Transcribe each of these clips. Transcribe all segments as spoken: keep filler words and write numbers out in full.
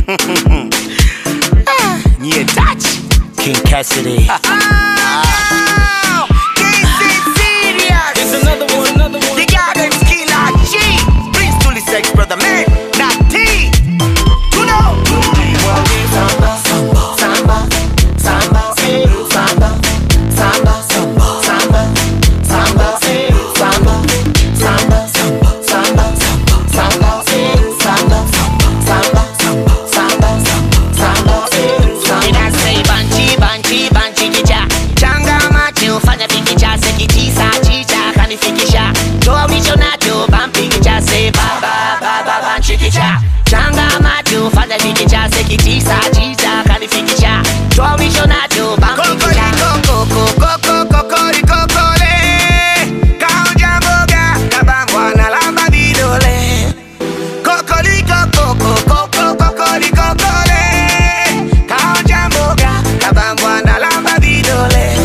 Nye Dutch King Cassidy. Oh, this is serious. Here's another one, another one. The Garden's Killer G. Prince Tully Sex Brother Man, not T. You know. Samba, samba, samba, samba, samba, samba, samba, samba, samba, samba, samba, samba, samba, samba, samba, samba, samba, samba. Ina say banchi, banchi, banchi kicha. Changa macho, fanya pikicha. Sekitisa, chicha, kanifikisha. Toa wicho nacho, bampi kicha. Say ba, ba, ba, ba, banchi kicha. Changa macho, fanya pikicha. Sekitisa, chicha, kanifikisha. Toa wicho nacho, bampi kicha. Koko, koko, koko, kokori, kokole. Kaonja mboga, kabangwa na lamba vidole. Kokoli, koko, koko, kokori, kokole. Kaonja mboga, kabangwa na lamba vidole.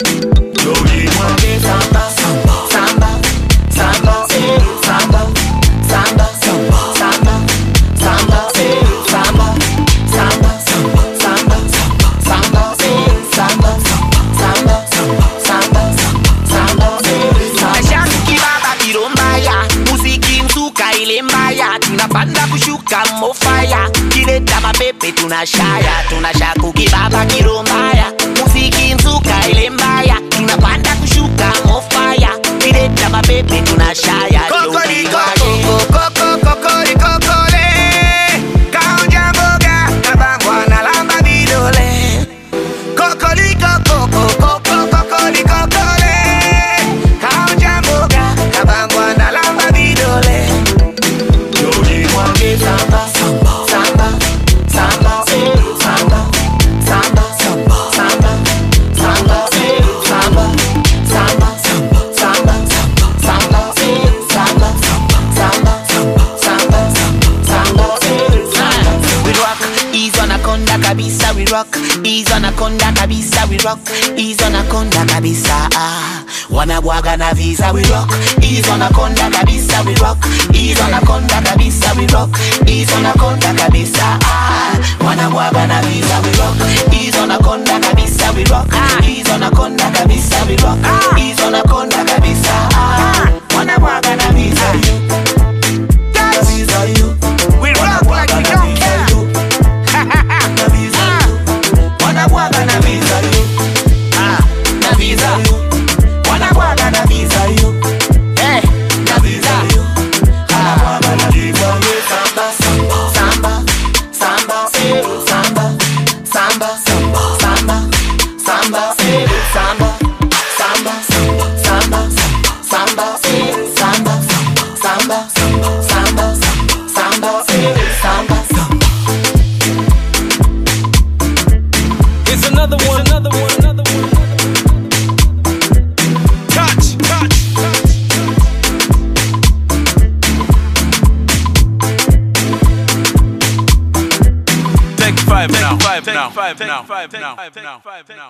Samba, samba, samba, samba, samba, samba, samba, samba, samba, samba, samba, samba, samba, samba, samba, Maisha kibaba kirombaya, muziki msuka ile mbaya. Tunapanda kushuka mofaya, kileta mapepe tunashaya. Tunashaku kibaba kirombaya, muziki msuka ile mbaya. Tunapanda kushuka mofaya, kileta mapepe tunashaya. Kokori koko, koko, kokori kokole. Kaonja mboga, kabangwa na lamba vidole. Kokori koko, koko, kokori kokole. Kaonja mboga, kabangwa na lamba vidole. samba, samba, samba, samba, samba, samba, samba, samba, samba, samba, samba, samba, samba, samba, samba, samba. We rock, ease anaconda kabisa. We rock, ease anaconda kabisa. We rock, ease anaconda kabisa. Ah, wanabwaga na visa. We rock, ease anaconda kabisa. We rock, ease anaconda kabisa. We rock, ease anaconda kabisa. Ah, wanabwaga na visa. We rock, ease anaconda kabisa. We rock, ease anaconda kabisa. We rock, ease anaconda kabisa. Ah, wanabwaga na visa. We rock like we don't care. Wanabwaga na visa. Ah, na visa. Wanabwaga na visa. Eh, na visa. Samba, samba, samba, samba, samba, samba, samba, samba, samba, samba, samba, samba, samba, samba, samba, samba, samba, samba. Here's another one, another one, another one. Touch, touch, touch. Take five now, five now, five now, five now, five now.